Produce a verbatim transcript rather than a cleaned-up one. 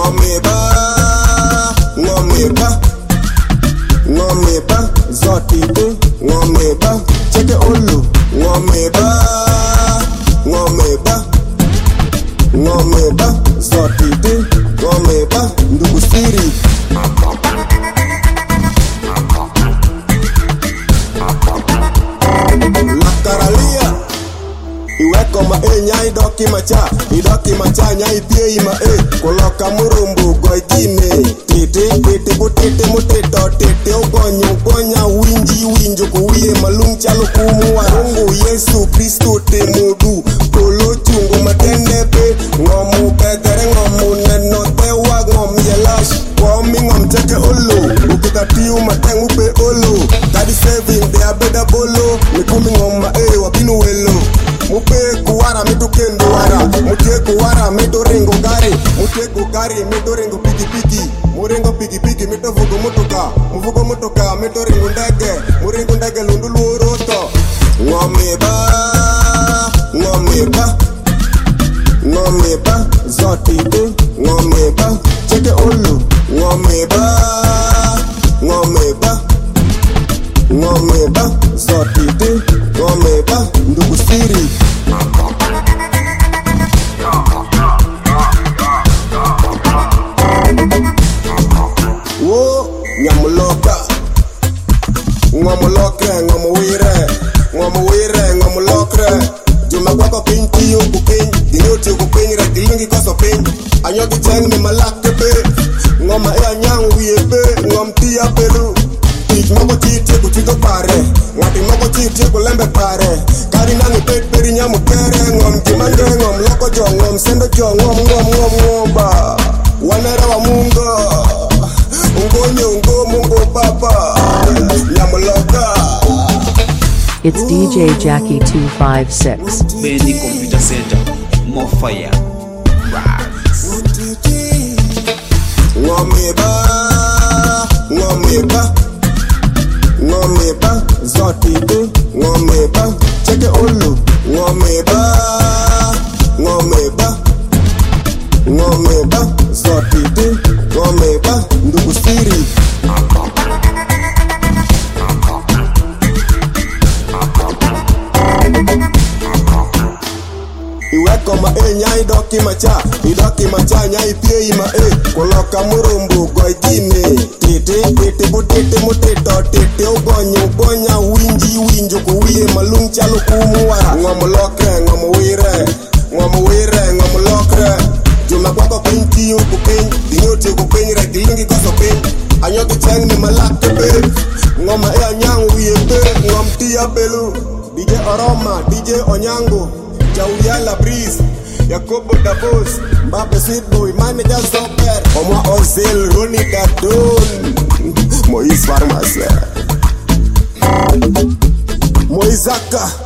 ngomeba ngomeba ngomeba zotite ngomeba cheke olu ngomeba ngomeba ngomeba zotite ngomeba ndugu siri la caralia iweko ma e nyai doki macha idoki macha nyai pie ima e koloka murumbu goitine tete tete botete moteto tete ogonyo gonya winji winjo kuwie malung chalo kumu warungu Yesu Kristo te mudu kolo chungu matende pe ngomu pedere ngomu neno tewa ngom yelash komi ngom cheke olo ukita tiu matengu pe olo daddy saving de abeda bolo mikumi ngoma e wabinu welo mupe kuwara meto kendo wara mutie kuwara meto rengo gari mutie gari meto rengo piki piki murengo piki piki meto vugo motoka muvugo motoka meto rengo ndege murengo ndege lundulu roto ngomeba ngomeba ngomeba zotite ngomeba cheke olu ngomeba ngomeba ngomeba zotite ngomeba ndugu siri wo nyamuloka ngomulokre ngomwire ngomwire ngomulokre juma kwako pinti ukupin dinyote ukupin ragilingi koso pin anyogi cheng ni malake pe ngoma e anyang wiye pe ngomtia pelu ich moko chite kuchito pare ngati moko chite kulembe pare kari nangi pet peri nyamu kere ngom jimange ngom loko jo ngom sendo jo ngom ngom ngom ngomba wanera wa mungo ungonye ungo mungo baba nyamu loka. It's D J Jackie two five six. Bendy Computer Center, more fire. Rise. Ngomeba, ngomeba, ngomeba, zotite, ngomeba, cheke olu, ngomeba, ngomeba, ngomeba, zotite, ngomeba, ndugu siri. Iweko ma e nyai doki macha idoki macha nyai pie ima e koloka murumbu goitine tete tete botete moteto tete ogonyo gonya winji winjo kuwie malung chalo kumu wara ngomulokre ngomwire ngomwire ngomulokre juma kwako pinti ukupin dinyote ukupin ragilingi koso pin anyogi cheng ni malake pe ngoma e anyang wiye pe ngomtia belu D J Aroma D J Onyango Jauliala Breeze, Jacobo Dabos, Mbappe Sidboy, Manager Soper, Oma Ozil, Ronnie Dadon, Moïse Farmase, Moïse Zaka.